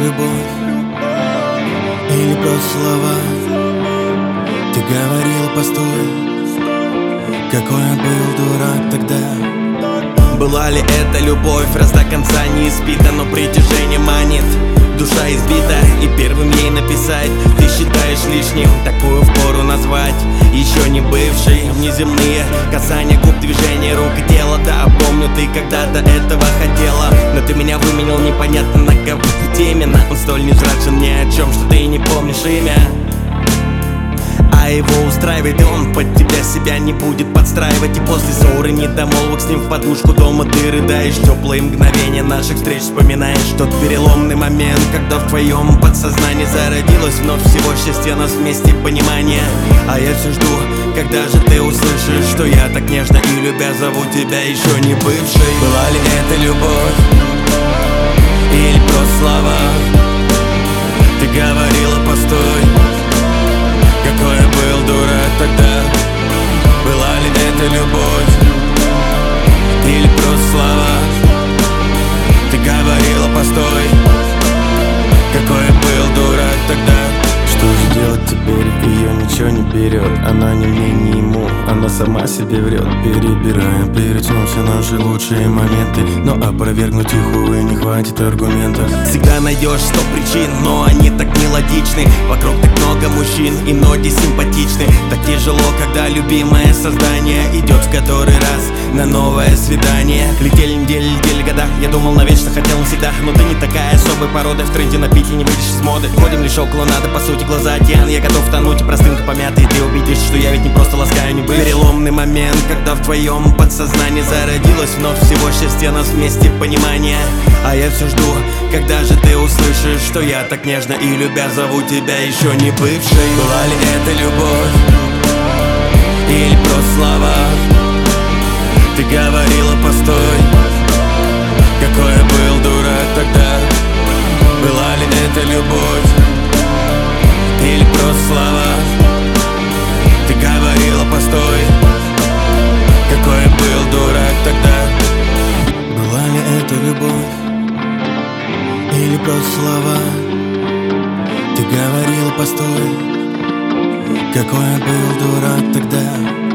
любовь или просто слова? Ты говорила, постой, какой я был дурак тогда. Была ли это любовь, раз до конца не испита, но притяжение манит? Душа избита, и первым ей написать: ты считаешь лишним такую впору назвать. Еще не бывший, внеземные касания губ, движения рук и тела. Да, помню, ты когда-то этого хотела, но ты меня выменял непонятно на кого. Ведь именно он столь невзрачен ни о чем, что ты не помнишь имя. А его устраивает, и он под тебя себя не будет подстраивать. И после ссоры, недомолвок с ним в подушку дома ты рыдаешь. Теплые мгновения наших встреч вспоминаешь. Тот переломный момент, когда в твоем подсознании зародилось вновь всего счастья нас вместе, понимание. А я все жду, когда же ты услышишь, что я так нежно и любя зову тебя еще не бывшей. Была ли это любовь или просто слова? Ты говорила, постой, какой я был дурак тогда. Была ли это любовь или просто слова? Ты говорила, постой, какой я был дурак тогда. Что же делать теперь? Ее ничего не берет. Она ни мне, ни ему, она сама себе врет. Перебираем перед сном все наши лучшие моменты, но опровергнуть их, увы, не хватит аргументов. Всегда найдешь 100 причин, но они так мелодичны. Вокруг так много мужчин, и ноги симпатичны. Так тяжело, когда любимое создание идет в который раз на новое свидание. Летели недели, летели года, я думал навечно, хотел навсегда. Но ты не такая особой породы, в тренде на пике не выйдешь из моды. Ходим лишь около надо, по сути глаза океан. Я готов тонуть и простынка помятый, ты убедишься, что я ведь не просто ласкаю, не бывший. Переломный момент, когда в твоем подсознании зародилось вновь всего счастья нас вместе, понимание. А я все жду, когда же ты услышишь, что я так нежно и любя зову тебя еще не бывшей. Была ли это любовь или просто слова? Ты говорила, постой, какой я был дурак тогда. Была ли это любовь или просто слова? Ты говорила, постой, какой я был дурак тогда. Была ли это любовь или просто слова? Ты говорила, постой, какой я был дурак тогда.